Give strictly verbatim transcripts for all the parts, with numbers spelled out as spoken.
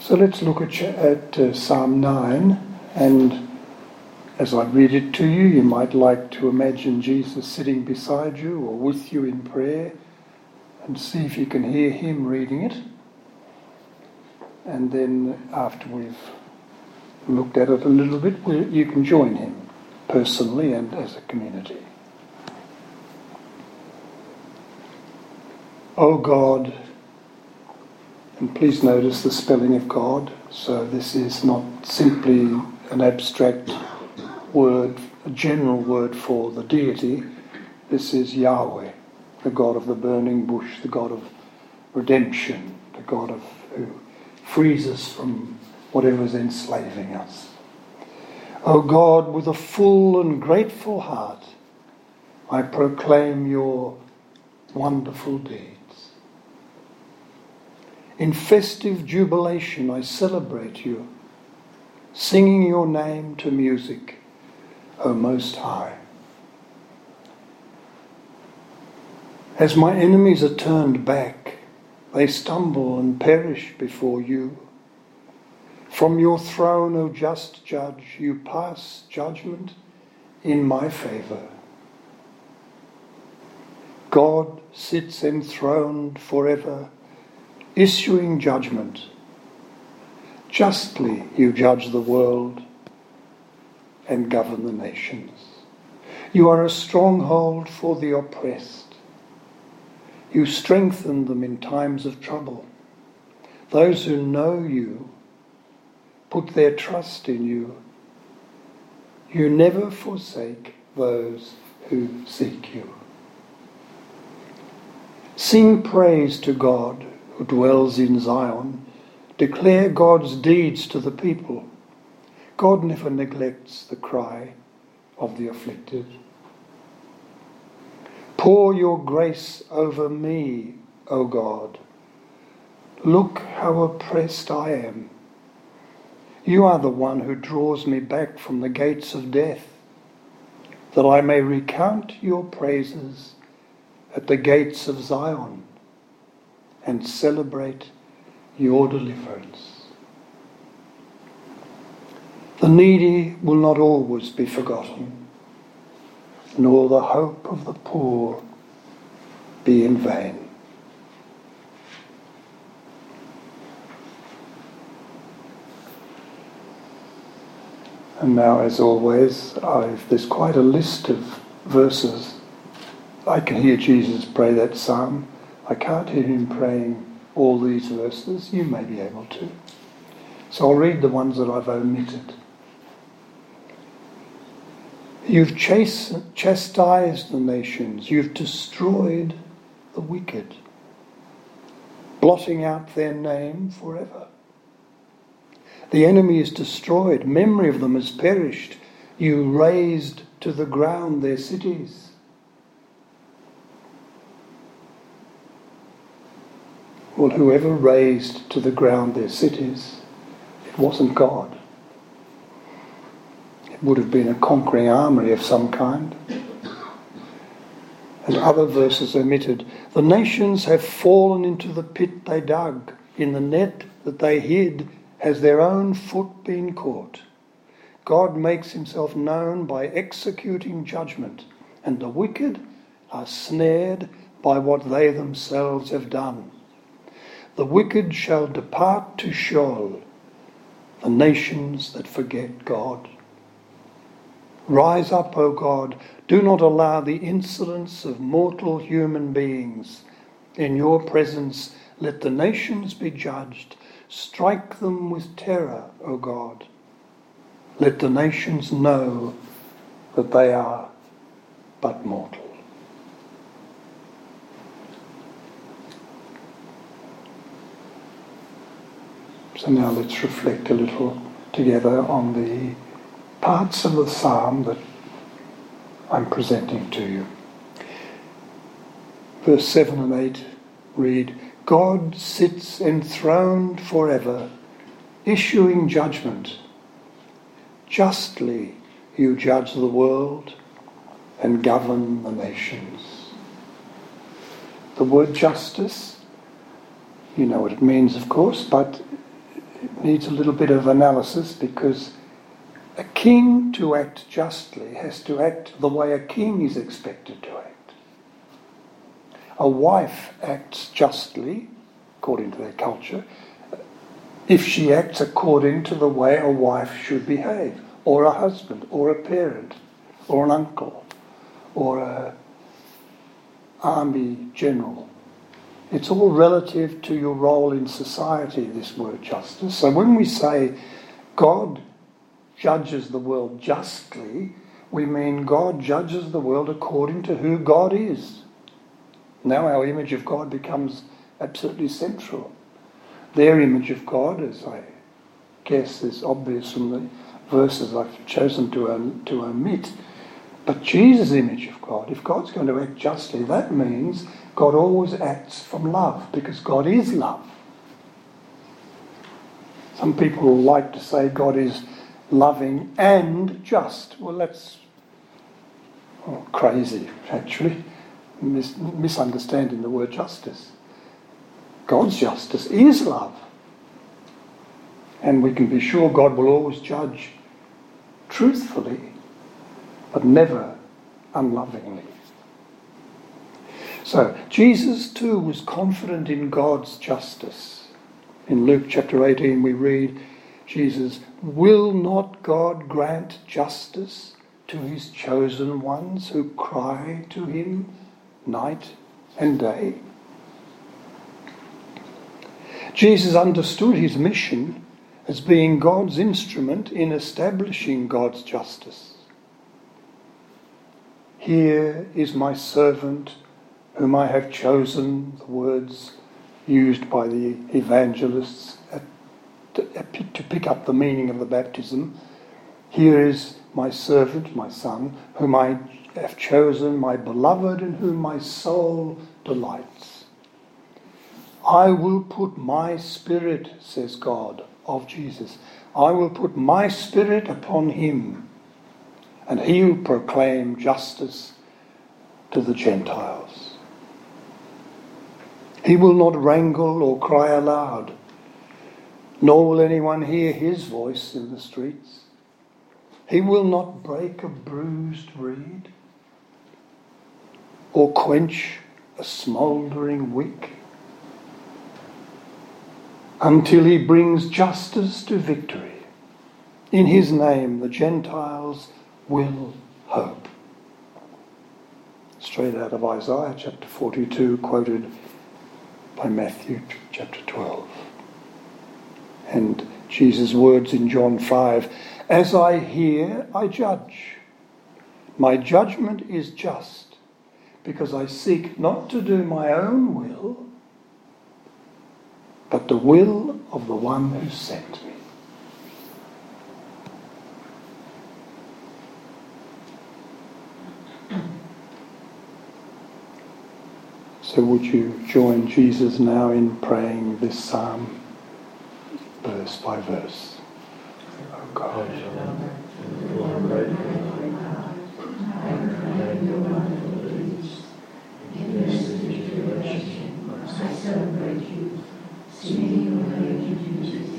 So let's look at, at uh, Psalm nine, and as I read it to you, you might like to imagine Jesus sitting beside you or with you in prayer, and see if you can hear him reading it. And then after we've looked at it a little bit, we, you can join him personally and as a community. O God, and please notice the spelling of God, so this is not simply an abstract word, a general word for the deity. This is Yahweh, the God of the burning bush, the God of redemption, the God of who frees us from whatever is enslaving us. O God, with a full and grateful heart, I proclaim your wonderful deeds. In festive jubilation I celebrate you, singing your name to music, O Most High. As my enemies are turned back, they stumble and perish before you. From your throne, O just judge, you pass judgment in my favour. God sits enthroned forever, issuing judgment. Justly you judge the world and govern the nations. You are a stronghold for the oppressed. You strengthen them in times of trouble. Those who know you put their trust in you. You never forsake those who seek you. Sing praise to God who dwells in Zion. Declare God's deeds to the people. God never neglects the cry of the afflicted. Pour your grace over me, O God. Look how oppressed I am. You are the one who draws me back from the gates of death, that I may recount your praises at the gates of Zion and celebrate your deliverance. The needy will not always be forgotten, nor the hope of the poor be in vain. And now, as always, I've, there's quite a list of verses. I can hear Jesus pray that psalm. I can't hear him praying all these verses. You may be able to. So I'll read the ones that I've omitted. You've chas- chastised the nations. You've destroyed the wicked, blotting out their name forever. The enemy is destroyed. Memory of them has perished. You razed to the ground their cities. Well, whoever razed to the ground their cities, it wasn't God. It would have been a conquering army of some kind. And other verses omitted. The nations have fallen into the pit they dug. In the net that they hid has their own foot been caught. God makes himself known by executing judgment, and the wicked are snared by what they themselves have done. The wicked shall depart to Sheol, the nations that forget God. Rise up, O God, do not allow the insolence of mortal human beings. In your presence let the nations be judged. Strike them with terror, O God. Let the nations know that they are but mortal. So now let's reflect a little together on the parts of the psalm that I'm presenting to you. Verse seven and eight read, God sits enthroned forever, issuing judgment. Justly you judge the world and govern the nations. The word justice, you know what it means, of course, but it needs a little bit of analysis, because a king to act justly has to act the way a king is expected to act. A wife acts justly, according to their culture, if she acts according to the way a wife should behave, or a husband, or a parent, or an uncle, or a army general. It's all relative to your role in society, this word justice. So when we say God judges the world justly, we mean God judges the world according to who God is. Now our image of God becomes absolutely central. Their image of God, as I guess is obvious from the verses I've chosen to, um, to omit, but Jesus' image of God, if God's going to act justly, that means God always acts from love, because God is love. Some people like to say God is loving and just. Well, that's oh, crazy, actually, Mis- misunderstanding the word justice. God's justice is love. And we can be sure God will always judge truthfully, but never unlovingly. So, Jesus too was confident in God's justice. In Luke chapter eighteen we read, Jesus, will not God grant justice to his chosen ones who cry to him night and day? Jesus understood his mission as being God's instrument in establishing God's justice. Here is my servant whom I have chosen, the words used by the evangelists at, to, to pick up the meaning of the baptism. Here is my servant, my son, whom I have chosen, my beloved, in whom my soul delights. I will put my spirit, says God of Jesus, I will put my spirit upon him, and he will proclaim justice to the Gentiles. He will not wrangle or cry aloud, nor will anyone hear his voice in the streets. He will not break a bruised reed or quench a smouldering wick until he brings justice to victory. In his name the Gentiles will hope. Straight out of Isaiah chapter forty-two, quoted by Matthew chapter twelve. And Jesus' words in John five, as I hear, I judge. My judgment is just, because I seek not to do my own will, but the will of the one who sent me. So would you join Jesus now in praying this psalm, verse by verse? Oh God. I celebrate you, singing your music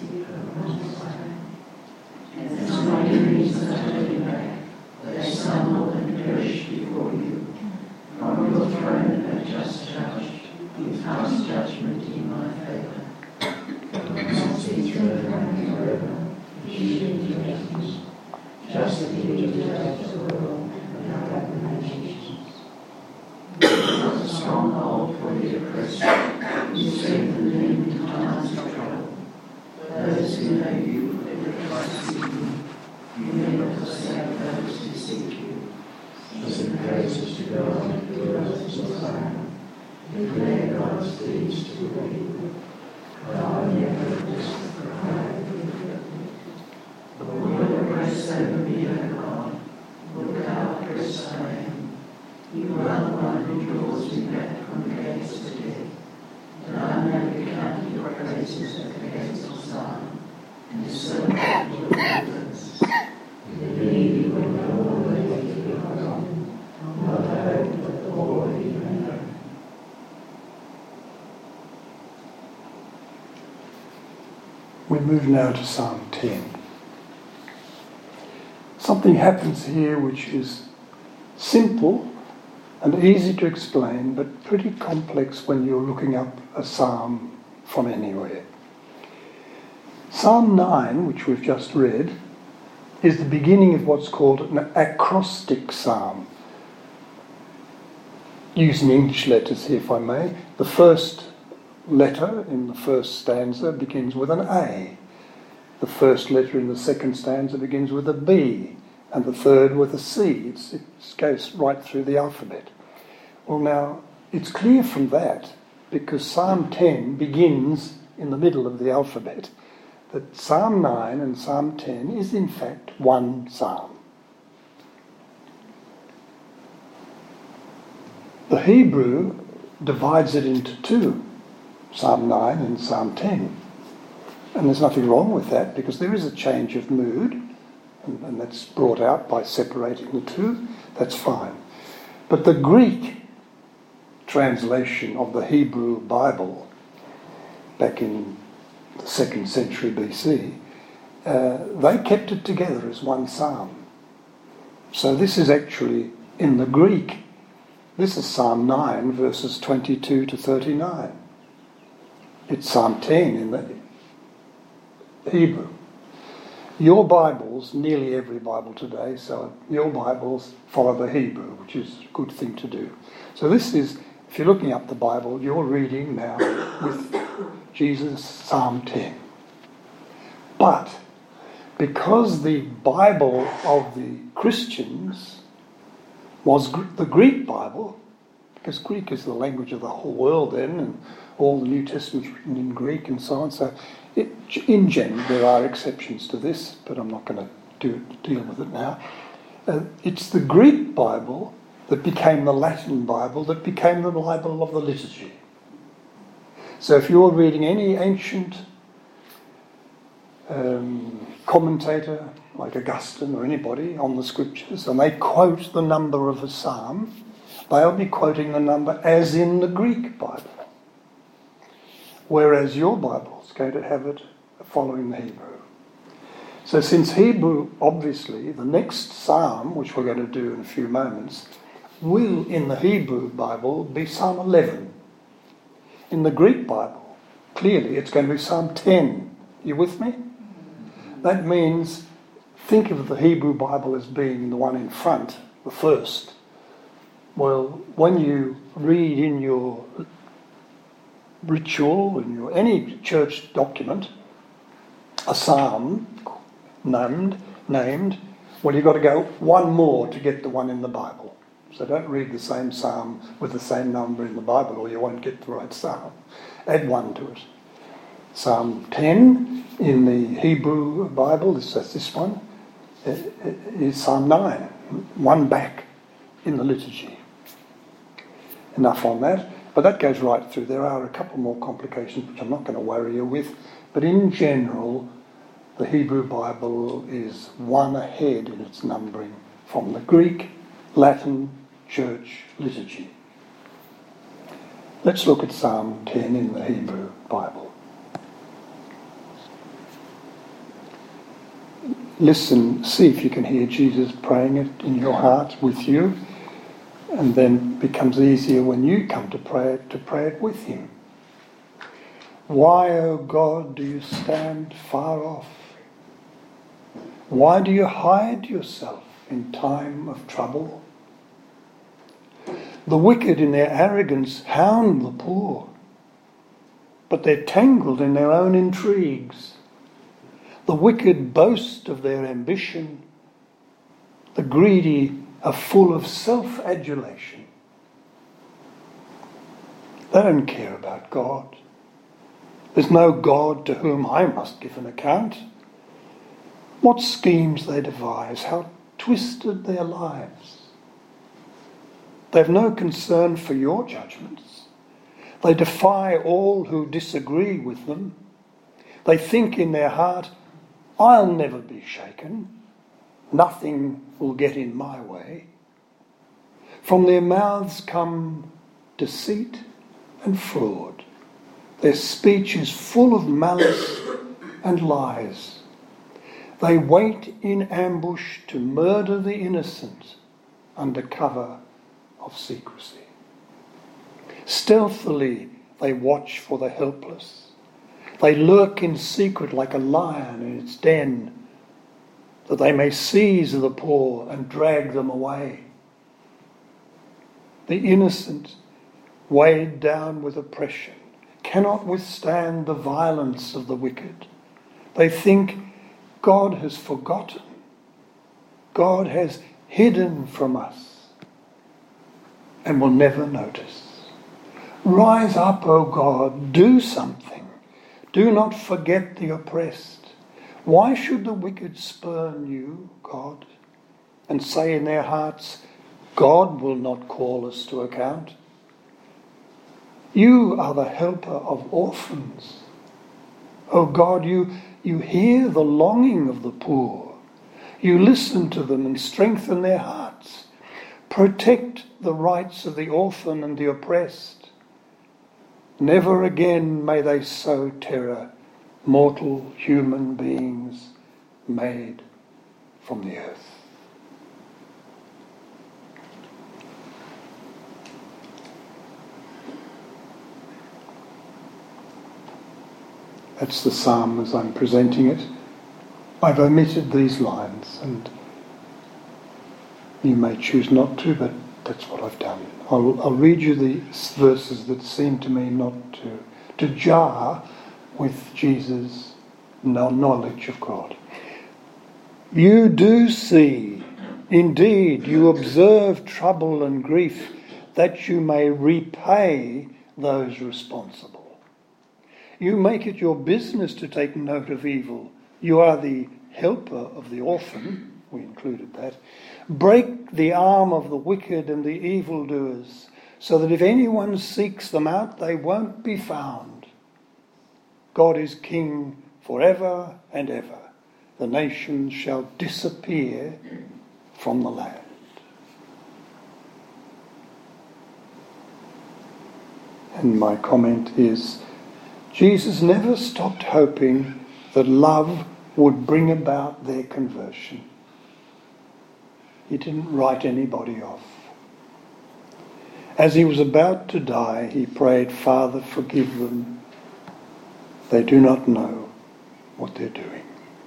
as my enemies are turning back, they stumble and perish before you. From your throne a just judge, you pass judgment in my favour. Mercy through forever, healing justice, justly you judge the world and our nations. A stronghold for the oppressed, you strengthen them in times of trouble. Those who know you will trust in you. You never forsake those who seek you. Sing praises to God who dwells in Zion. Declare God's deeds to the people. God never resists the cry of the afflicted. Lord, have grace over me, O God. Look how oppressed I am. You are the one who draws me back from the gates of death, that I may recount your praises at the gates of Zion, and serve your deliverance. The needy will know always be forgotten, not hope that the poor even know. We move now to Psalm ten. Something happens here which is simple and easy to explain, but pretty complex when you're looking up a psalm from anywhere. Psalm nine, which we've just read, is the beginning of what's called an acrostic psalm. Using English letters here, if I may. The first letter in the first stanza begins with an A. The first letter in the second stanza begins with a B, and the third with a C. It's, it goes right through the alphabet. Well, now, it's clear from that, because Psalm ten begins in the middle of the alphabet, that Psalm nine and Psalm ten is in fact one psalm. The Hebrew divides it into two, Psalm nine and Psalm ten. And there's nothing wrong with that, because there is a change of mood, and, and that's brought out by separating the two. That's fine. But the Greek translation of the Hebrew Bible back in the second century B C, uh, they kept it together as one psalm. So this is actually in the Greek. This is Psalm nine, verses twenty-two to thirty-nine. It's Psalm ten in the Hebrew. Your Bibles, nearly every Bible today, so your Bibles follow the Hebrew, which is a good thing to do. So this is, if you're looking up the Bible, you're reading now with Jesus Psalm ten. But because the Bible of the Christians was the Greek Bible, because Greek is the language of the whole world then, and all the New Testament's written in Greek and so on. So it, in general, there are exceptions to this, but I'm not going to do, deal with it now. Uh, it's the Greek Bible that became the Latin Bible, that became the Bible of the liturgy. So if you're reading any ancient um, commentator, like Augustine or anybody, on the scriptures, and they quote the number of a psalm, they'll be quoting the number as in the Greek Bible. Whereas your Bible is going to have it following the Hebrew. So since Hebrew, obviously, the next psalm, which we're going to do in a few moments, will, in the Hebrew Bible, be Psalm eleven. In the Greek Bible, clearly, it's going to be Psalm ten. You with me? That means, think of the Hebrew Bible as being the one in front, the first. Well, when you read in your ritual, in your any church document, a psalm named, named, well, you've got to go one more to get the one in the Bible. So don't read the same psalm with the same number in the Bible, or you won't get the right psalm. Add one to it. Psalm ten in the Hebrew Bible, that's this one, is Psalm nine, one back in the liturgy. Enough on that. But that goes right through. There are a couple more complications which I'm not going to worry you with. But in general, the Hebrew Bible is one ahead in its numbering from the Greek, Latin, Church liturgy. Let's look at Psalm ten in the Hebrew Bible. Listen, see if you can hear Jesus praying it in your heart with you. And then it becomes easier when you come to pray it, to pray it with him. Why, O God, do you stand far off? Why do you hide yourself in time of trouble? The wicked in their arrogance hound the poor, but they're tangled in their own intrigues. The wicked boast of their ambition. The greedy are full of self-adulation. They don't care about God. There's no God to whom I must give an account. What schemes they devise, how twisted their lives. They've no concern for your judgments. They defy all who disagree with them. They think in their heart, I'll never be shaken. Nothing will get in my way. From their mouths come deceit and fraud. Their speech is full of malice and lies. They wait in ambush to murder the innocent under cover of secrecy. Stealthily they watch for the helpless. They lurk in secret like a lion in its den, that they may seize the poor and drag them away. The innocent, weighed down with oppression, cannot withstand the violence of the wicked. They think God has forgotten. God has hidden from us and will never notice. Rise up, O God, do something. Do not forget the oppressed. Why should the wicked spurn you, God, and say in their hearts, God will not call us to account? You are the helper of orphans. O God, you, you hear the longing of the poor. You listen to them and strengthen their hearts. Protect the rights of the orphan and the oppressed. Never again may they sow terror, mortal human beings made from the earth. That's the psalm as I'm presenting it. I've omitted these lines, and you may choose not to, but that's what I've done. I'll, I'll read you the verses that seem to me not to, to jar with Jesus' knowledge of God. You do see, indeed, you observe trouble and grief, that you may repay those responsible. You make it your business to take note of evil. You are the helper of the orphan. We included that. Break the arm of the wicked and the evildoers, so that if anyone seeks them out, they won't be found. God is king forever and ever. The nations shall disappear from the land. And my comment is, Jesus never stopped hoping that love would bring about their conversion. He didn't write anybody off. As he was about to die, he prayed, Father, forgive them. They do not know what they're doing.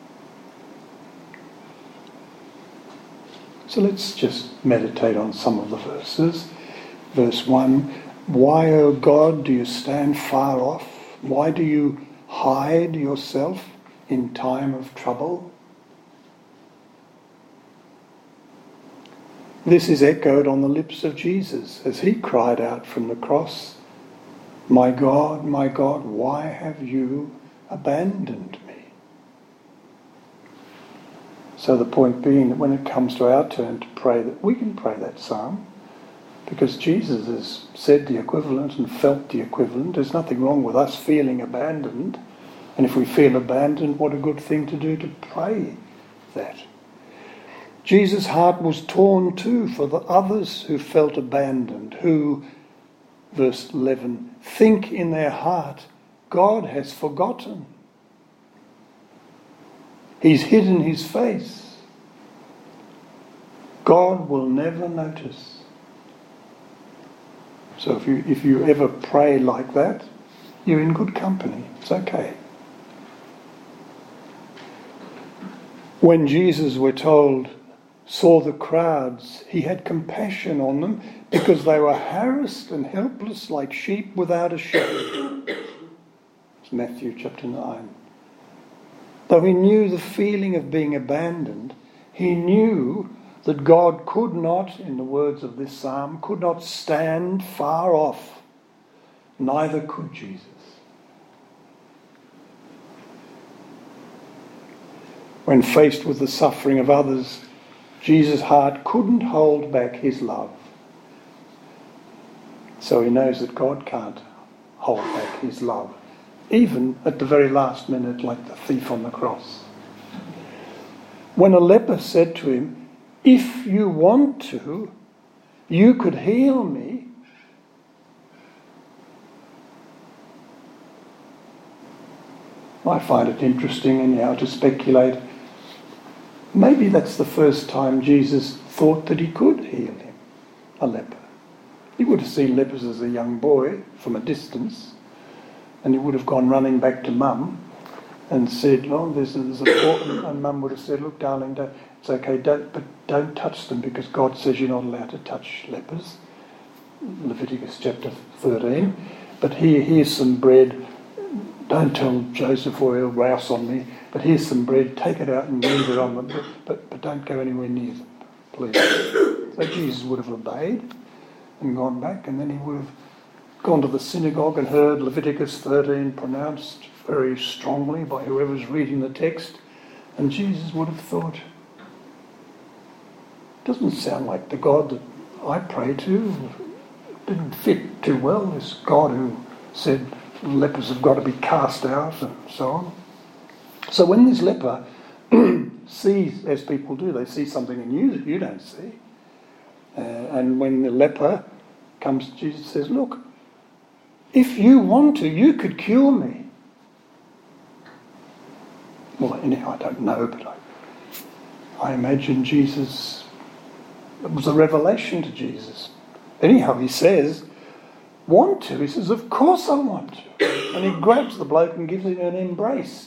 So let's just meditate on some of the verses. Verse one, why, O God, do you stand far off? Why do you hide yourself in time of trouble? This is echoed on the lips of Jesus as he cried out from the cross, My God, my God, why have you abandoned me? So the point being that when it comes to our turn to pray, that we can pray that psalm, because Jesus has said the equivalent and felt the equivalent. There's nothing wrong with us feeling abandoned. And if we feel abandoned, what a good thing to do to pray that. Jesus' heart was torn too for the others who felt abandoned, who, verse eleven, think in their heart, God has forgotten. He's hidden his face. God will never notice. So if you if you ever pray like that, you're in good company. It's okay. When Jesus, we're told, saw the crowds, he had compassion on them because they were harassed and helpless like sheep without a shepherd. It's Matthew chapter nine. Though he knew the feeling of being abandoned, he knew that God could not, in the words of this psalm, could not stand far off. Neither could Jesus. When faced with the suffering of others, Jesus' heart couldn't hold back his love. So he knows that God can't hold back his love, even at the very last minute, like the thief on the cross. When a leper said to him, if you want to, you could heal me. I find it interesting anyhow to speculate. Maybe that's the first time Jesus thought that he could heal him, a leper. He would have seen lepers as a young boy from a distance, and he would have gone running back to Mum and said, "Oh, there's, there's a poor," and Mum would have said, "Look, darling, don't, it's okay, don't, but don't touch them because God says you're not allowed to touch lepers." Leviticus chapter thirteen. "But here, here's some bread. Don't tell Joseph or he'll rouse on me. But here's some bread. Take it out and leave it on them. But, but, but don't go anywhere near them, please." So Jesus would have obeyed and gone back, and then he would have gone to the synagogue and heard Leviticus thirteen pronounced very strongly by whoever's reading the text, and Jesus would have thought, doesn't sound like the God that I pray to. Didn't fit too well, this God who said lepers have got to be cast out and so on. So when this leper sees, as people do, they see something in you that you don't see, uh, and when the leper comes to Jesus and says, "Look, if you want to, you could cure me." Well, anyhow, I don't know, but I, I imagine Jesus, it was a revelation to Jesus. Anyhow, he says, "Want to?" He says, "Of course I want to." And he grabs the bloke and gives him an embrace.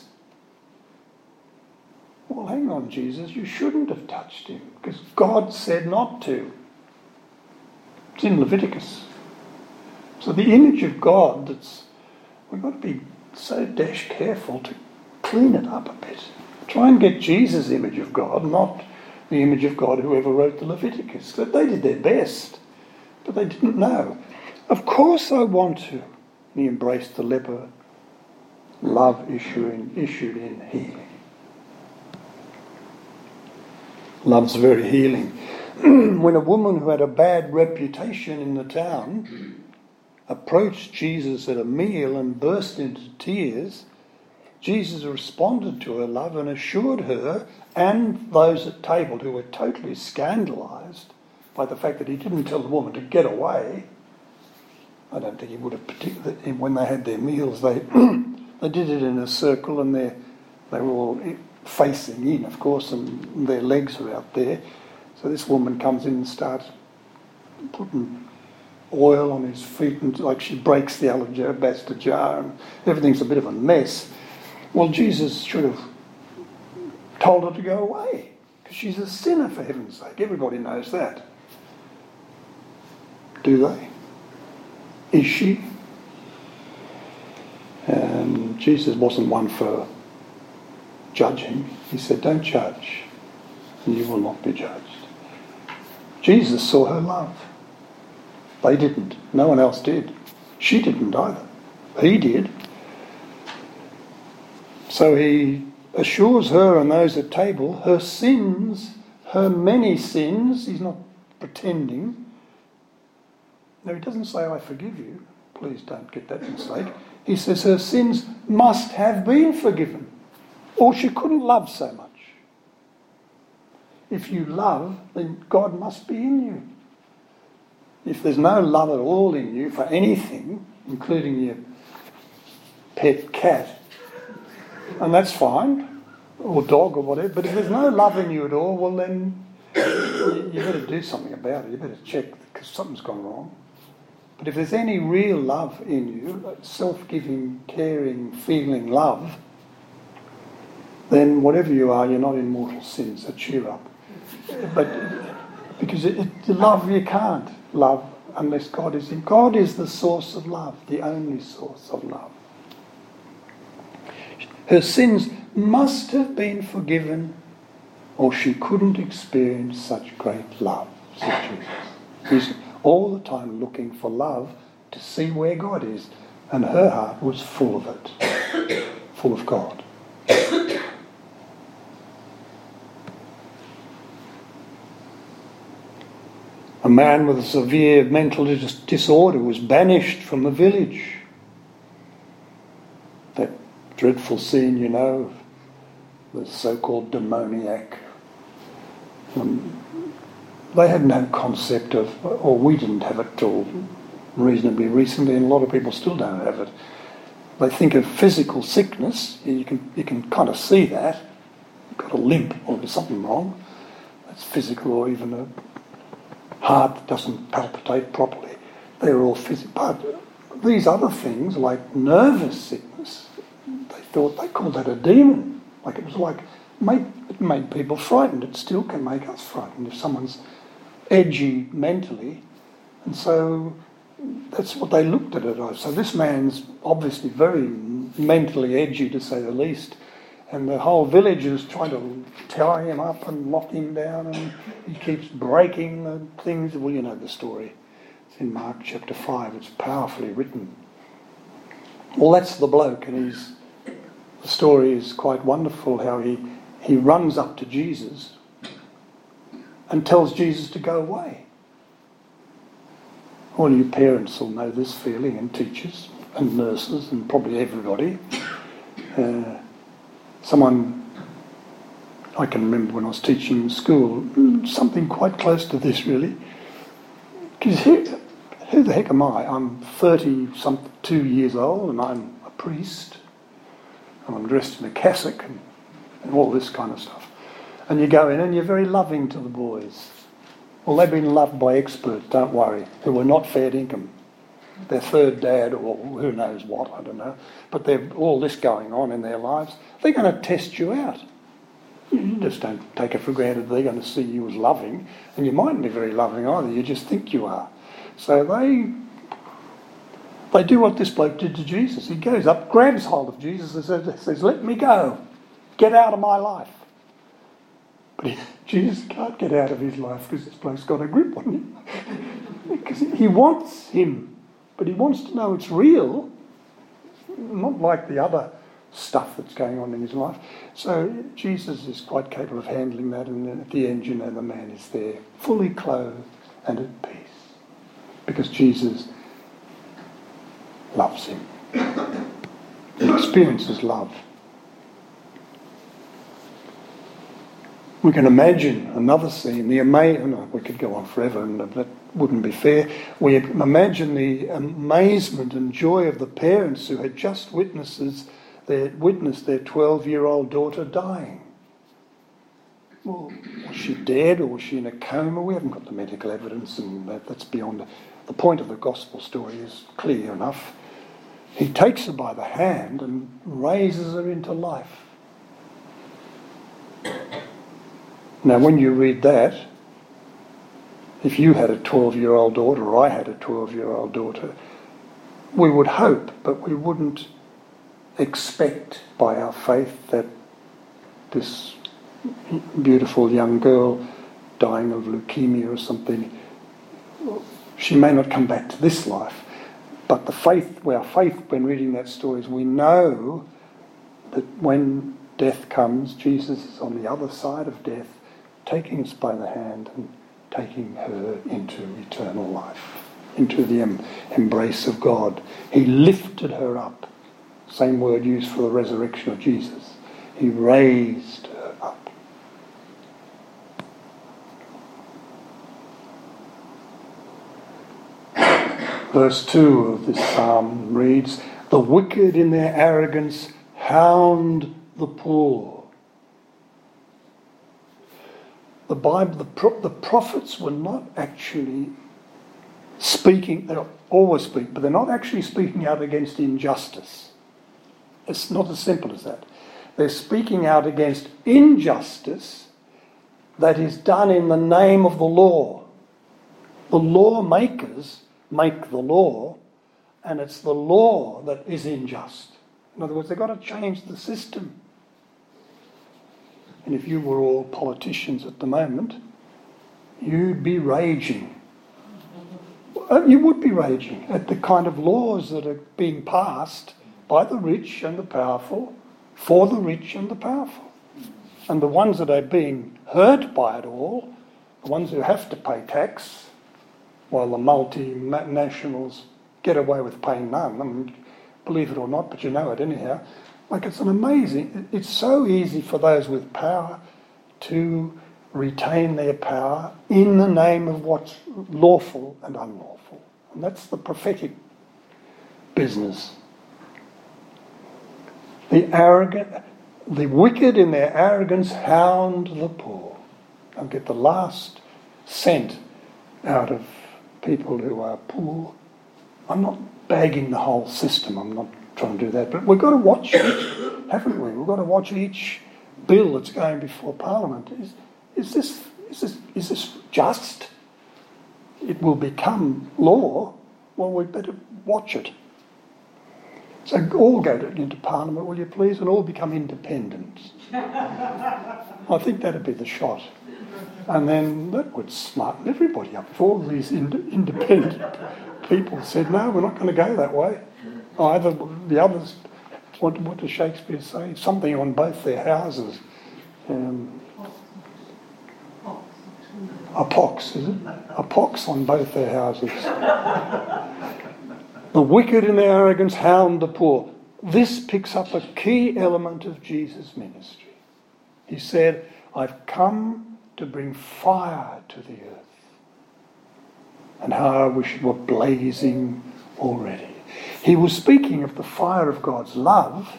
Well, hang on, Jesus, you shouldn't have touched him because God said not to. It's in Leviticus. So the image of God, that's, we've got to be so dash careful to clean it up a bit. Try and get Jesus' image of God, not the image of God whoever wrote the Leviticus. But they did their best, but they didn't know. "Of course I want to." And he embraced the leper. Love issuing, issued in healing. Love's very healing. When a woman who had a bad reputation in the town approached Jesus at a meal and burst into tears, Jesus responded to her love and assured her and those at table who were totally scandalised by the fact that he didn't tell the woman to get away. I don't think he would have particularly, when they had their meals, they they did it in a circle and they they were all facing in, of course, and their legs were out there. So this woman comes in and starts putting oil on his feet, and like she breaks the alabaster jar, and everything's a bit of a mess. Well, Jesus should have told her to go away, because she's a sinner, for heaven's sake. Everybody knows that. Do they? Is she? And Jesus wasn't one for judging. He said, "Don't judge, and you will not be judged." Jesus saw her love. They didn't. No one else did. She didn't either. He did. So he assures her and those at table, her sins, her many sins, he's not pretending. No, he doesn't say, "I forgive you." Please don't get that mistake. He says her sins must have been forgiven, or she couldn't love so much. If you love, then God must be in you. If there's no love at all in you for anything, including your pet cat, and that's fine, or dog or whatever, but if there's no love in you at all, well then you, you better do something about it. You better check, because something's gone wrong. But if there's any real love in you, self-giving, caring, feeling love, then whatever you are, you're not in mortal sin, so cheer up. But because it, it, love, you can't love unless God is in. God is the source of love, the only source of love. Her sins must have been forgiven, or she couldn't experience such great love, said Jesus. He's all the time looking for love to see where God is, and her heart was full of it, full of God. A man with a severe mental dis- disorder was banished from the village. That dreadful scene, you know, the so-called demoniac. Um, they had no concept of, or we didn't have it till reasonably recently, and a lot of people still don't have it, They think of physical sickness. You can you can kind of see that. You've got a limp or there's something wrong. That's physical, or even a heart that doesn't palpitate properly. They're all physical. But these other things, like nervous sickness, they thought they called that a demon. Like it was like made, it made people frightened. It still can make us frightened if someone's edgy mentally, and so that's what they looked at it as. So this man's obviously very mentally edgy, to say the least, and the whole village is trying to tie him up and lock him down, and he keeps breaking the things. Well, you know the story. It's in Mark chapter five. It's powerfully written. Well, that's the bloke, and he's the story is quite wonderful. How he he runs up to Jesus and tells Jesus to go away. All you parents will know this feeling, and teachers and nurses and probably everybody. Uh, someone, I can remember when I was teaching in school, something quite close to this really. Because who, who the heck am I? I'm thirty-two years old and I'm a priest. And I'm dressed in a cassock and, and all this kind of stuff. And you go in and you're very loving to the boys. Well, they've been loved by experts, don't worry, who are not fair income. Their third dad or who knows what, I don't know. But they've all this going on in their lives. They're going to test you out. You just don't take it for granted they're going to see you as loving. And you mightn't be very loving either, you just think you are. So they they do what this bloke did to Jesus. He goes up, grabs hold of Jesus and says, says let me go. Get out of my life. But he, Jesus can't get out of his life because this bloke's got a grip on him. Because he wants him, but he wants to know it's real, not like the other stuff that's going on in his life. So Jesus is quite capable of handling that, and then at the end, you know, the man is there, fully clothed and at peace. Because Jesus loves him. He experiences love. We can imagine another scene, the amazing, no, we could go on forever and that wouldn't be fair. We imagine the amazement and joy of the parents who had just witnesses, their, witnessed their twelve-year-old daughter dying. Well, was she dead or was she in a coma? We haven't got the medical evidence, and that, that's beyond the, the point of the gospel story is clear enough. He takes her by the hand and raises her into life. Now, when you read that, if you had a twelve-year-old daughter or I had a twelve-year-old daughter, we would hope, but we wouldn't expect by our faith that this beautiful young girl dying of leukemia or something, she may not come back to this life. But the faith, our faith when reading that story is we know that when death comes, Jesus is on the other side of death, taking us by the hand and taking her into eternal life, into the em- embrace of God. He lifted her up. Same word used for the resurrection of Jesus. He raised her up. Verse two of this psalm reads, "The wicked in their arrogance hound the poor." The Bible, the, pro- the prophets were not actually speaking, they always speak, but they're not actually speaking out against injustice. It's not as simple as that. They're speaking out against injustice that is done in the name of the law. The lawmakers make the law, and it's the law that is unjust. In other words, they've got to change the system. And if you were all politicians at the moment, you'd be raging. You would be raging at the kind of laws that are being passed by the rich and the powerful, for the rich and the powerful. And the ones that are being hurt by it all, the ones who have to pay tax, while the multinationals get away with paying none. I mean, believe it or not, but you know it anyhow. Like, it's an amazing, it's so easy for those with power to retain their power in the name of what's lawful and unlawful. And that's the prophetic business. The arrogant, the wicked in their arrogance hound the poor. They'll get the last cent out of people who are poor. I'm not bagging the whole system, I'm not trying to do that, but we've got to watch it, haven't we? We've got to watch each bill that's going before Parliament. Is, is this is this is this just? It will become law. Well, we better watch it. So all go to, into Parliament, will you please, and all become independents. I think that'd be the shot. And then that would smarten everybody up. If all these ind- independent people said, no, we're not going to go that way. Either the others, what, what does Shakespeare say? Something on both their houses. Um, a pox, is it? A pox on both their houses. The wicked in their arrogance hound the poor. This picks up a key element of Jesus' ministry. He said, I've come to bring fire to the earth. And how I wish it were blazing already. He was speaking of the fire of God's love,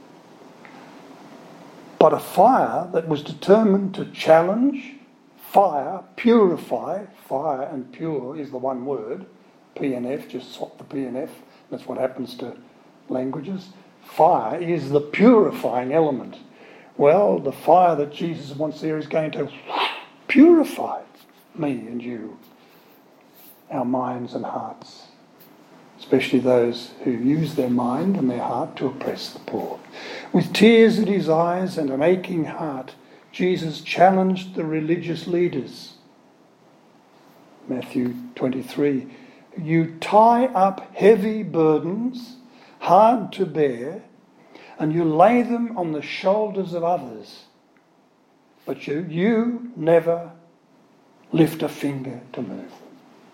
but a fire that was determined to challenge, fire, purify. Fire and pure is the one word. P and F, just swap the P and F. That's what happens to languages. Fire is the purifying element. Well, the fire that Jesus wants there is going to purify me and you, our minds and hearts, especially those who use their mind and their heart to oppress the poor. With tears in his eyes and an aching heart, Jesus challenged the religious leaders. Matthew twenty-three, you tie up heavy burdens, hard to bear, and you lay them on the shoulders of others, but you, you never lift a finger to move them.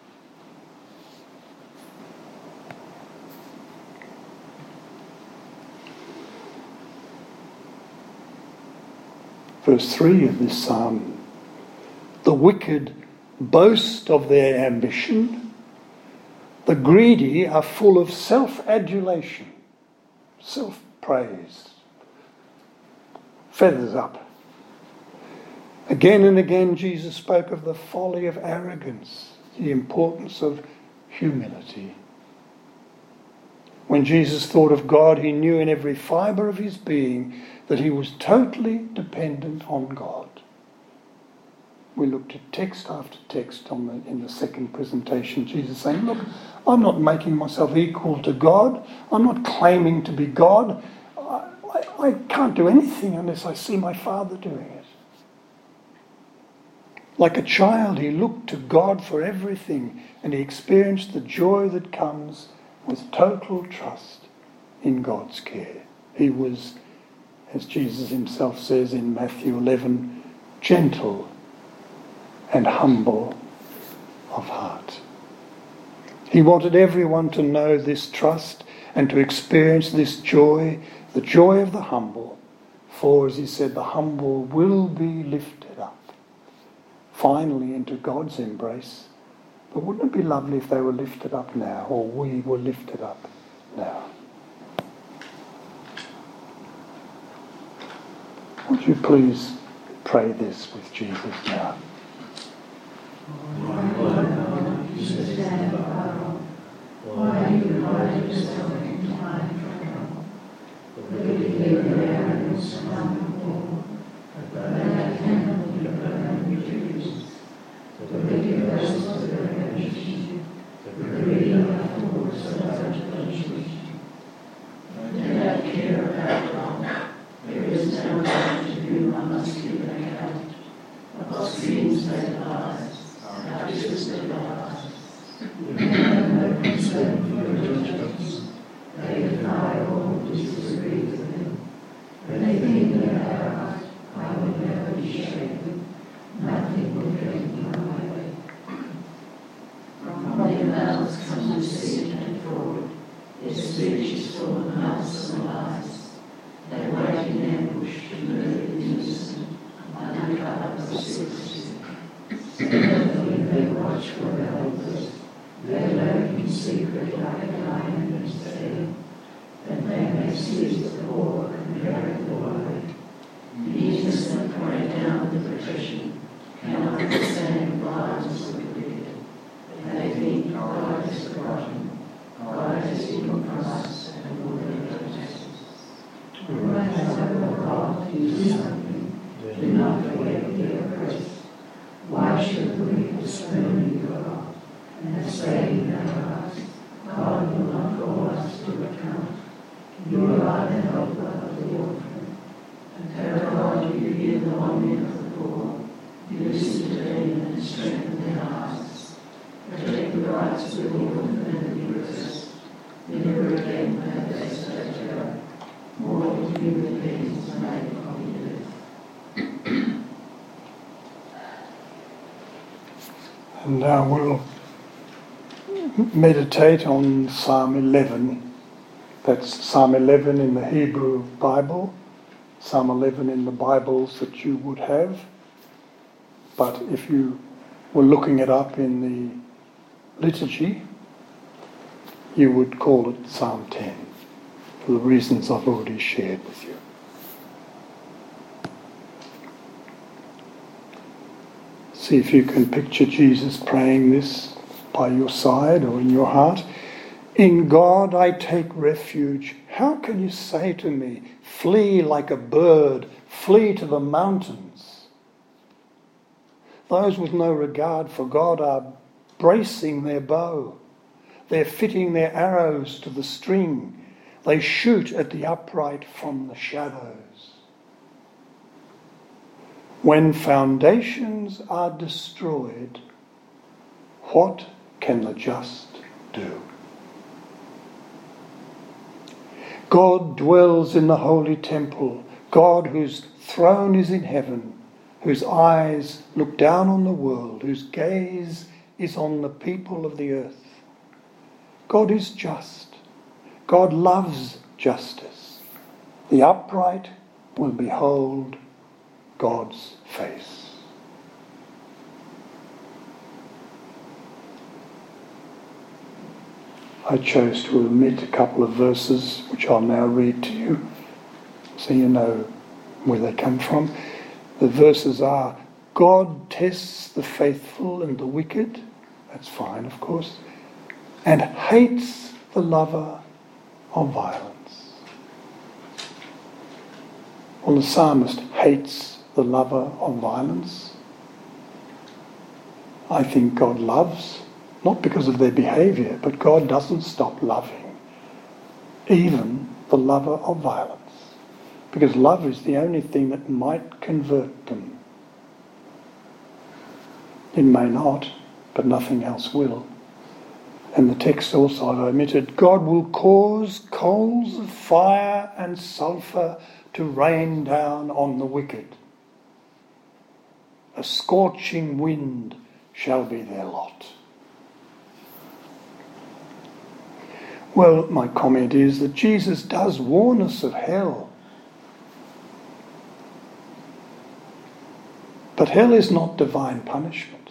Verse three of this psalm, the wicked boast of their ambition, the greedy are full of self-adulation, self-praise, feathers up. Again and again Jesus spoke of the folly of arrogance, the importance of humility. When Jesus thought of God, he knew in every fibre of his being that he was totally dependent on God. We looked at text after text on the, in the second presentation, Jesus saying, look, I'm not making myself equal to God. I'm not claiming to be God. I, I, I can't do anything unless I see my Father doing it. Like a child, he looked to God for everything, and he experienced the joy that comes with total trust in God's care. He was, as Jesus himself says in Matthew eleven, gentle and humble of heart. He wanted everyone to know this trust and to experience this joy, the joy of the humble, for, as he said, the humble will be lifted up, finally into God's embrace. But wouldn't it be lovely if they were lifted up now, or we were lifted up now? Would you please pray this with Jesus now? Why do you hide yourself in time from trouble? The wicked in their arrogance come and fall, but they cannot be burned with Jews. The wicked boast of their ambition, the greedy are full of self-adulation. They don't care about God. There is no God to whom I must give an account. What schemes they devise, how twisted their lives. They have no concern for your judgments. They defy all who disagree with them. When they think in their heart, I will never be shaken. Nothing will get my way. From their mouths comes deceit and fraud. Their speech is full of malice and lies. They wait in ambush to murder the innocent, uncover the secrecy. Carefully they watch for their helpers. They lurk in secret like a lion in his den, that they may see God, do something. Do not forget the oppressed. Why should we spurn your wrath and say in our hearts, God will not call us to account? You are the helper of the orphan. And O God, you hear the longing of the poor. You listen to them and strengthen their hearts. Protect the rights of the orphan and the oppressed. Never again may they stay to go. Mortal human beings made of the earth. And now we'll meditate on Psalm eleven. That's Psalm eleven in the Hebrew Bible, Psalm eleven in the Bibles that you would have. But if you were looking it up in the liturgy, you would call it Psalm ten, for the reasons I've already shared with you. See if you can picture Jesus praying this by your side or in your heart. In God I take refuge. How can you say to me, flee like a bird, flee to the mountains? Those with no regard for God are bracing their bow. They're fitting their arrows to the string. They shoot at the upright from the shadows. When foundations are destroyed, what can the just do? God dwells in the holy temple, God whose throne is in heaven, whose eyes look down on the world, whose gaze is on the people of the earth. God is just. God loves justice. The upright will behold God's face. I chose to omit a couple of verses which I'll now read to you so you know where they come from. The verses are, God tests the faithful and the wicked, that's fine of course, and hates the lover of violence. Well, the psalmist hates the lover of violence. I think God loves, not because of their behaviour, but God doesn't stop loving even the lover of violence, because love is the only thing that might convert them. It may not, but nothing else will. And the text also I've omitted, God will cause coals of fire and sulphur to rain down on the wicked. A scorching wind shall be their lot. Well, my comment is that Jesus does warn us of hell. But hell is not divine punishment.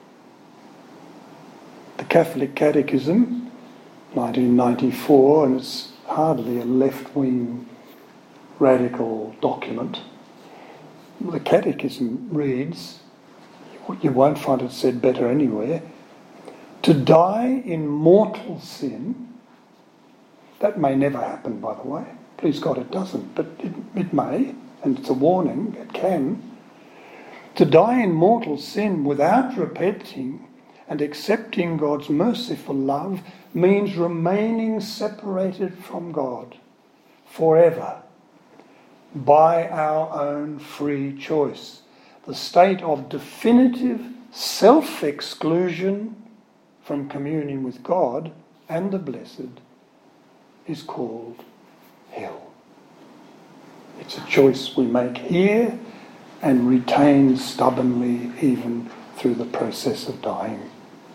The Catholic Catechism, nineteen ninety-four, and it's hardly a left-wing radical document. The Catechism reads, you won't find it said better anywhere, to die in mortal sin, that may never happen, by the way. Please God it doesn't, but it, it may, and it's a warning, it can. To die in mortal sin without repenting and accepting God's merciful love means remaining separated from God forever by our own free choice. The state of definitive self-exclusion from communion with God and the blessed is called hell. It's a choice we make here and retain stubbornly even through the process of dying.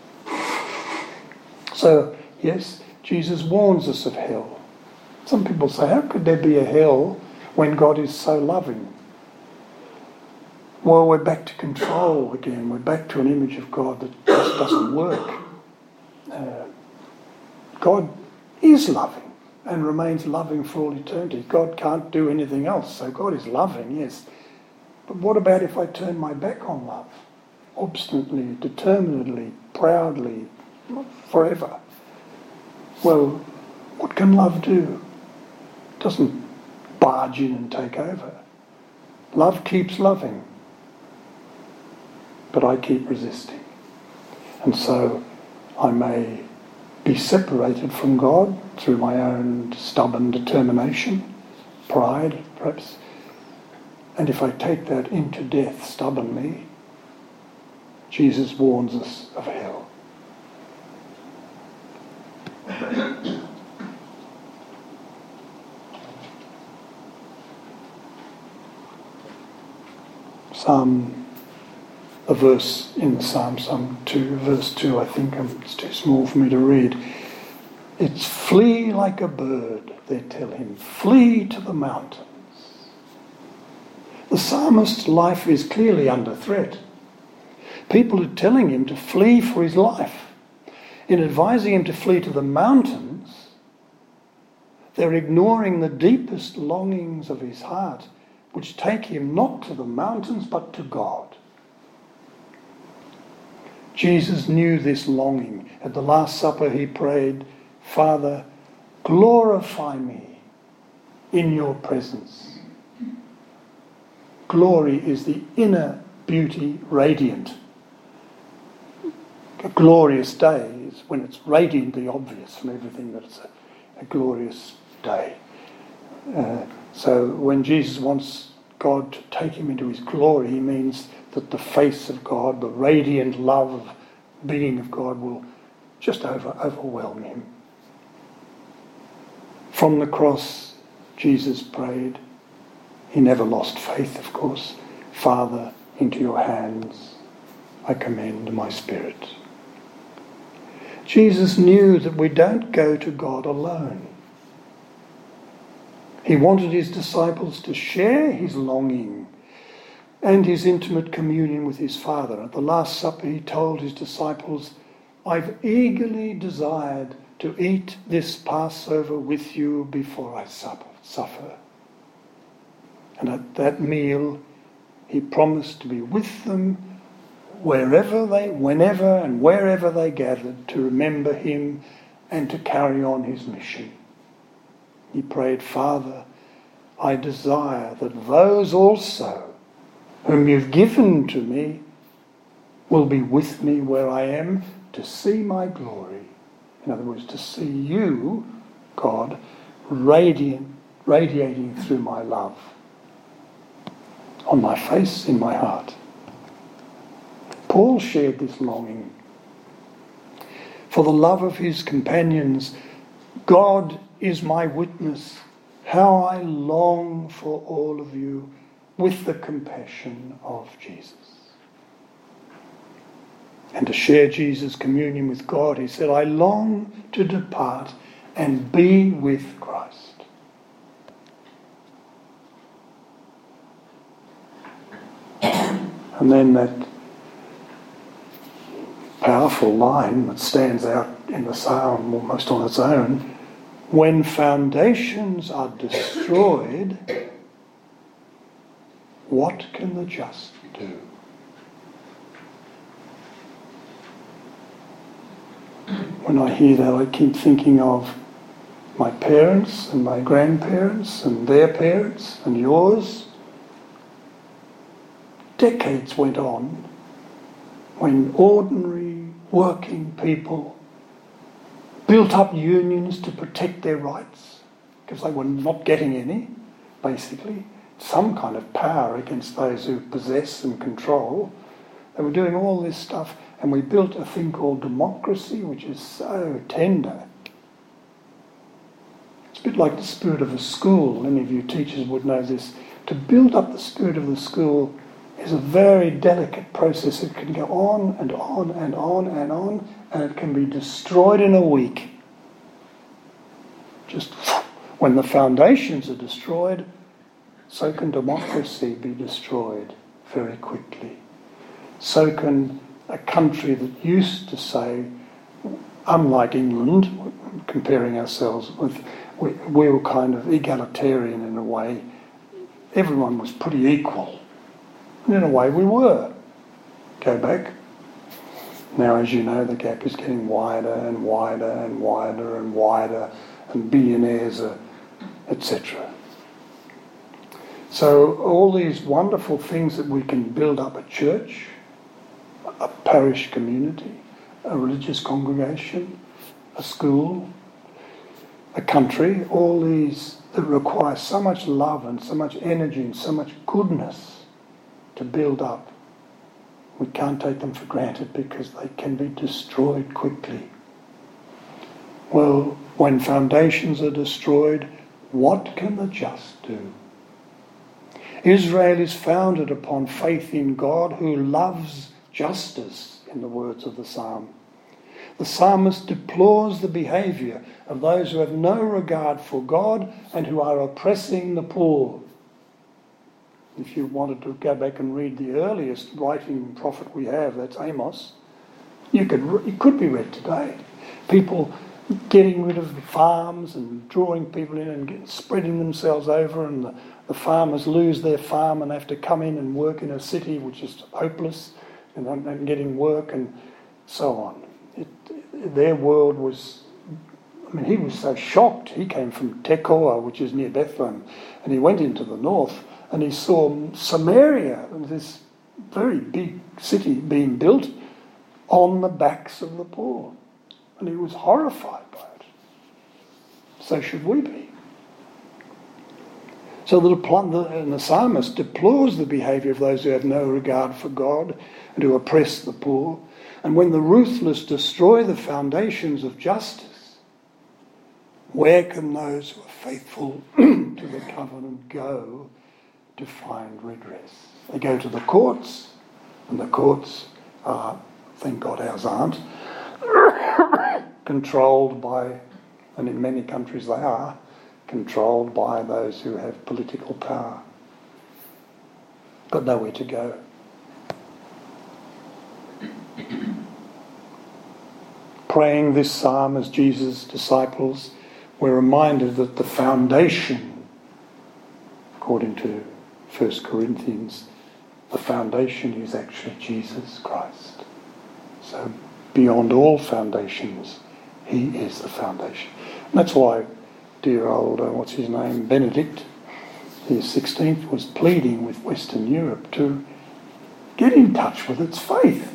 So, yes, Jesus warns us of hell. Some people say, how could there be a hell when God is so loving? Well, we're back to control again. We're back to an image of God that just doesn't work. Uh, God is loving and remains loving for all eternity. God can't do anything else, so God is loving, yes. But what about if I turn my back on love? Obstinately, determinedly, proudly, forever. Well, what can love do? It doesn't barge in and take over. Love keeps loving, but I keep resisting. And so I may be separated from God through my own stubborn determination, pride perhaps. And if I take that into death stubbornly, Jesus warns us of hell. Psalm, a verse in the Psalm, Psalm two, verse two, I think, it's too small for me to read. It's flee like a bird, they tell him. Flee to the mountains. The psalmist's life is clearly under threat. People are telling him to flee for his life. In advising him to flee to the mountains, they're ignoring the deepest longings of his heart, which take him not to the mountains but to God. Jesus knew this longing. At the Last Supper he prayed, Father, glorify me in your presence. Glory is the inner beauty radiant. A glorious day is when it's radiantly obvious from everything that it's a, a glorious day. Uh, so when Jesus wants God to take him into his glory, he means that the face of God, the radiant love of being of God will just over, overwhelm him. From the cross, Jesus prayed. He never lost faith, of course. Father, into your hands I commend my spirit. Jesus knew that we don't go to God alone. He wanted his disciples to share his longing and his intimate communion with his Father. At the Last Supper he told his disciples, I've eagerly desired to eat this Passover with you before I suffer. And at that meal he promised to be with them wherever they, whenever and wherever they gathered, to remember him and to carry on his mission. He prayed, Father, I desire that those also whom you've given to me will be with me where I am, to see my glory. In other words, to see you, God, radiant, radiating through my love, on my face, in my heart. Paul shared this longing. For the love of his companions, God is my witness, how I long for all of you with the compassion of Jesus. And to share Jesus' communion with God, he said, I long to depart and be with Christ. And then that powerful line that stands out in the psalm almost on its own, when foundations are destroyed, what can the just do? When I hear that, I keep thinking of my parents and my grandparents and their parents and yours. Decades went on when ordinary working people built up unions to protect their rights because they were not getting any, basically. Some kind of power against those who possess and control. They were doing all this stuff, and we built a thing called democracy, which is so tender. It's a bit like the spirit of a school. Any of you teachers would know this. To build up the spirit of the school is a very delicate process. It can go on and on and on and on, and it can be destroyed in a week. Just when the foundations are destroyed, so can democracy be destroyed very quickly. So can a country that used to say, unlike England, comparing ourselves with, we, we were kind of egalitarian in a way. Everyone was pretty equal. And in a way we were. Go back. Now, as you know, the gap is getting wider and wider and wider and wider, and billionaires are, et cetera. So all these wonderful things that we can build up a church, a parish community, a religious congregation, a school, a country, all these that require so much love and so much energy and so much goodness to build up. We can't take them for granted because they can be destroyed quickly. Well, when foundations are destroyed, what can the just do? Israel is founded upon faith in God who loves justice, in the words of the psalm. The psalmist deplores the behaviour of those who have no regard for God and who are oppressing the poor. If you wanted to go back and read the earliest writing prophet we have, that's Amos, you could it could be read today. People getting rid of the farms and drawing people in and get, spreading themselves over, and the, the farmers lose their farm and have to come in and work in a city which is hopeless, and, and getting work and so on. It, their world was, I mean, he was so shocked. He came from Tekoa, which is near Bethlehem, and he went into the north and he saw Samaria, this very big city being built on the backs of the poor. And he was horrified by it. So should we be. So the, and the psalmist deplores the behaviour of those who have no regard for God and who oppress the poor. And when the ruthless destroy the foundations of justice, where can those who are faithful to the covenant go to find redress? They go to the courts, and the courts are, thank God ours aren't, controlled by, and in many countries they are, controlled by those who have political power. Got nowhere to go. Praying this psalm as Jesus' disciples, we're reminded that the foundation, according to First Corinthians, the foundation is actually Jesus Christ. So beyond all foundations, he is the foundation. And that's why dear old, uh, what's his name, Benedict, the sixteenth, was pleading with Western Europe to get in touch with its faith.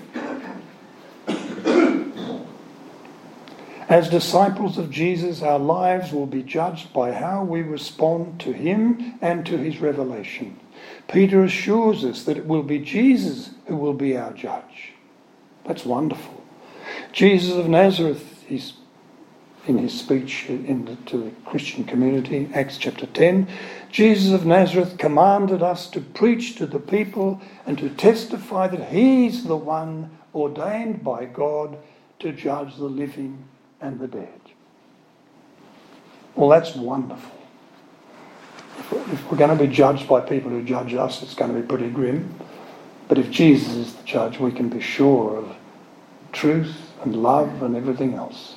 As disciples of Jesus, our lives will be judged by how we respond to him and to his revelation. Peter assures us that it will be Jesus who will be our judge. That's wonderful. Jesus of Nazareth, he's in his speech in the, to the Christian community, Acts chapter ten, Jesus of Nazareth commanded us to preach to the people and to testify that he's the one ordained by God to judge the living and the dead. Well, that's wonderful. If we're, if we're going to be judged by people who judge us, it's going to be pretty grim. But if Jesus is the judge, we can be sure of truth and love and everything else.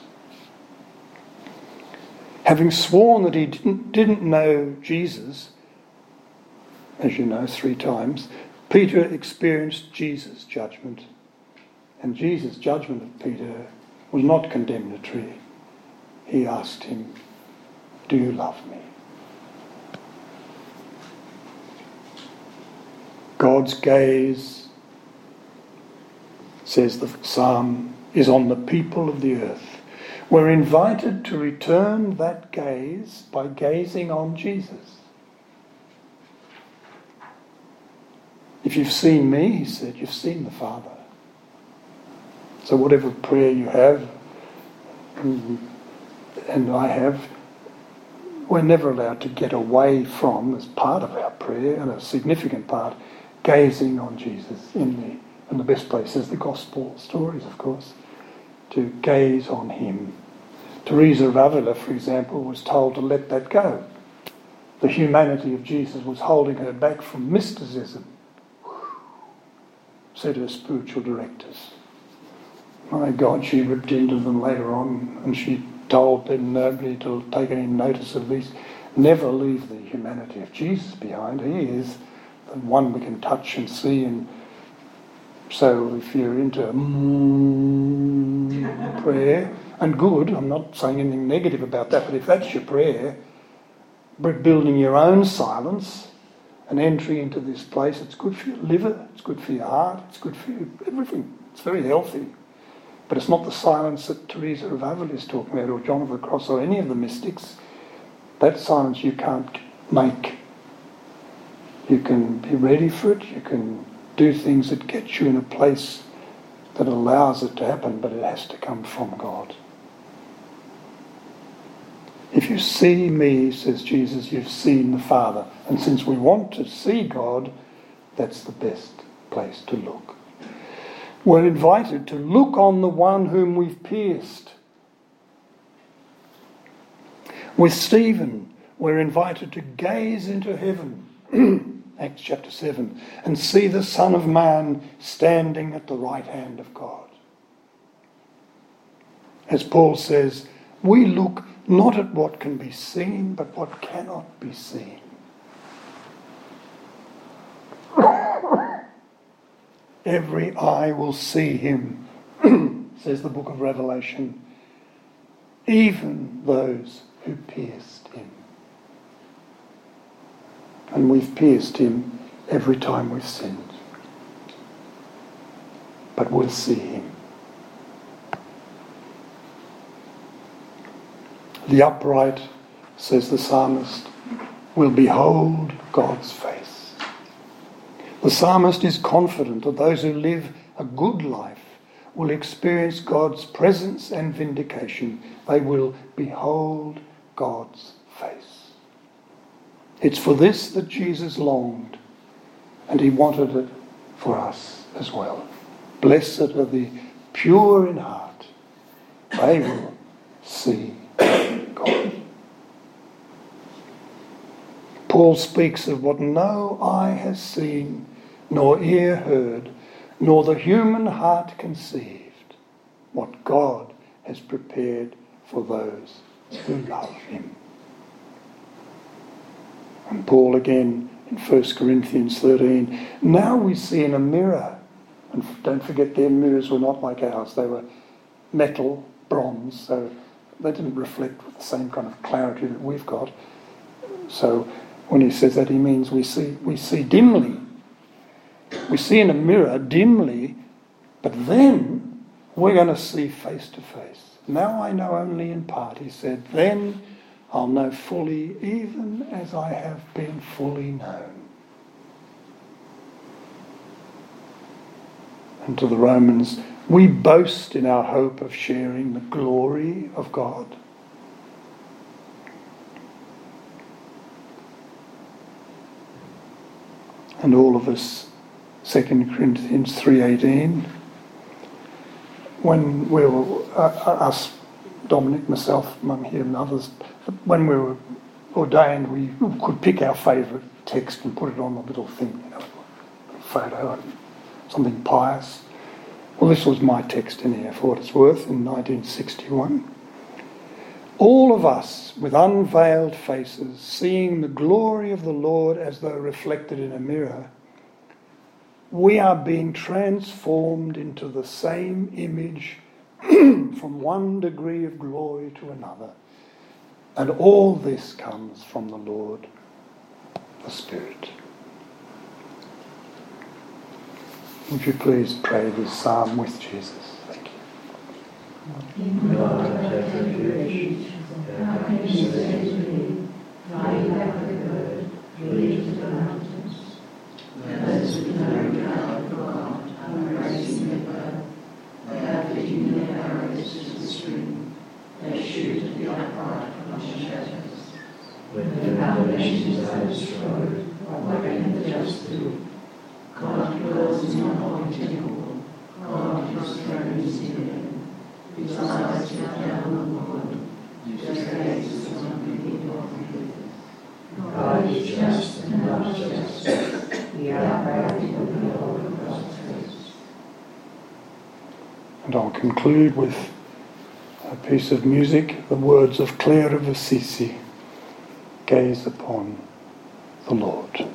Having sworn that he didn't, didn't know Jesus, as you know, three times, Peter experienced Jesus' judgment. And Jesus' judgment of Peter was not condemnatory. He asked him, "Do you love me?" God's gaze, says the psalm, is on the people of the earth. We're invited to return that gaze by gazing on Jesus. If you've seen me, he said, you've seen the Father. So whatever prayer you have, and I have, we're never allowed to get away from, as part of our prayer, and a significant part, gazing on Jesus in the, and the best place is the gospel stories, of course, to gaze on him. Teresa of Avila, for example, was told to let that go. The humanity of Jesus was holding her back from mysticism, said her spiritual directors. My God, she ripped into them later on, and she told them nobody to take any notice of these. Never leave the humanity of Jesus behind. He is the one we can touch and see. And so if you're into mm, prayer, and good, I'm not saying anything negative about that, but if that's your prayer, building your own silence an entry into this place. It's good for your liver, it's good for your heart, it's good for you, everything. It's very healthy. But it's not the silence that Teresa of Avila is talking about, or John of the Cross, or any of the mystics. That silence you can't make. You can be ready for it, you can do things that get you in a place that allows it to happen, but it has to come from God. If you see me, says Jesus, you've seen the Father. And since we want to see God, that's the best place to look. We're invited to look on the one whom we've pierced. With Stephen, we're invited to gaze into heaven, Acts chapter seven, and see the Son of Man standing at the right hand of God. As Paul says, we look not at what can be seen, but what cannot be seen. Every eye will see him, says the book of Revelation, even those who pierced him. And we've pierced him every time we've sinned. But we'll see him. The upright, says the psalmist, will behold God's face. The psalmist is confident that those who live a good life will experience God's presence and vindication. They will behold God's face. It's for this that Jesus longed, and he wanted it for us as well. Blessed are the pure in heart. They will see God. Paul speaks of what no eye has seen, nor ear heard, nor the human heart conceived, what God has prepared for those who love him. And Paul again in First Corinthians thirteen, now we see in a mirror, and don't forget their mirrors were not like ours, they were metal, bronze, so they didn't reflect with the same kind of clarity that we've got. So when he says that, he means we see we see dimly. We see in a mirror dimly, but then we're going to see face to face. Now I know only in part, he said. Then I'll know fully, even as I have been fully known. And to the Romans, we boast in our hope of sharing the glory of God. And all of us, Second Corinthians three eighteen, when we were, uh, us, Dominic, myself, among here and others, when we were ordained, we could pick our favourite text and put it on the little thing, you know, a photo, something pious. Well, this was my text in here, for what it's worth, in nineteen sixty-one. All of us, with unveiled faces, seeing the glory of the Lord as though reflected in a mirror, we are being transformed into the same image from one degree of glory to another. And all this comes from the Lord, the Spirit. Would you please pray this psalm with Jesus? Thank you. In God have refuge, how can you say to me, fly like a bird, flee to the mountains? Those with no regard for God are raising their bow. They are fitting their arrows to the string. They shoot at the upright from the shadows. When the foundations are destroyed, what can the just do? God dwells in your holy temple. God, whose throne is in heaven, whose eyes look down on the world, whose gaze is on the people of the earth. God is just and loves justice. We are proud to behold God's face. And I'll conclude with a piece of music, the words of Clare of Assisi, gaze upon the Lord.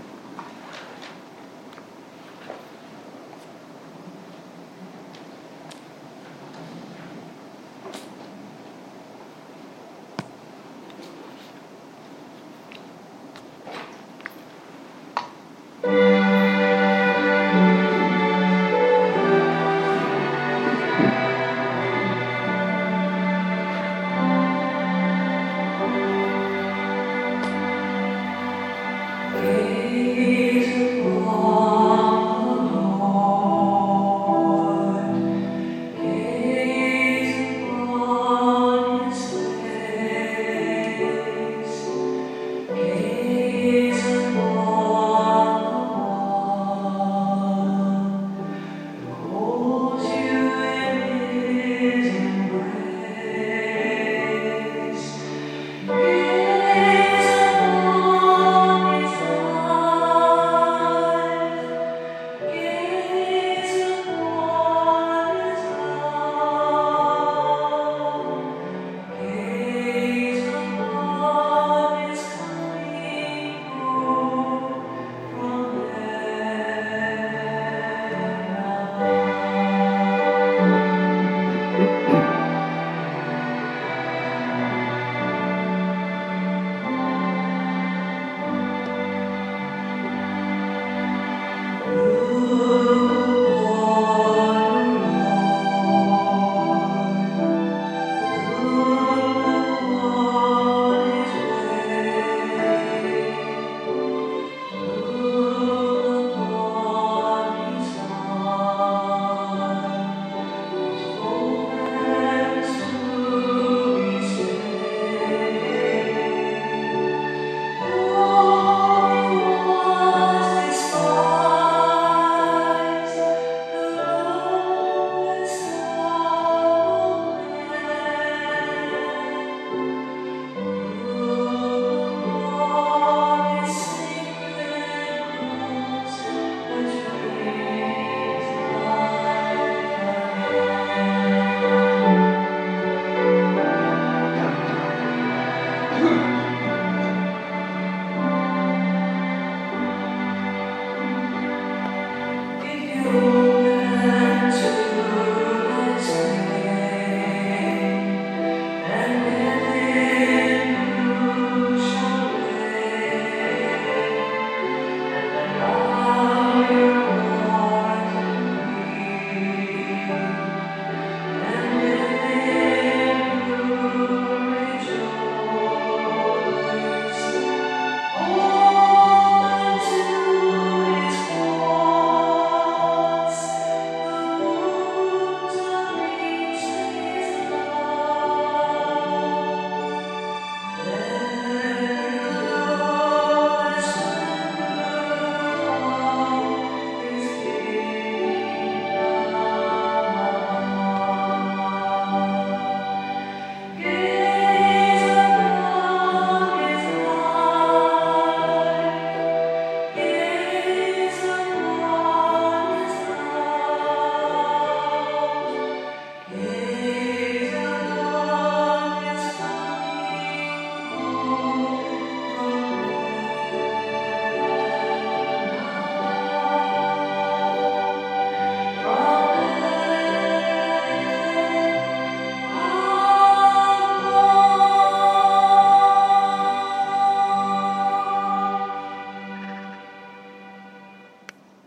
Lord.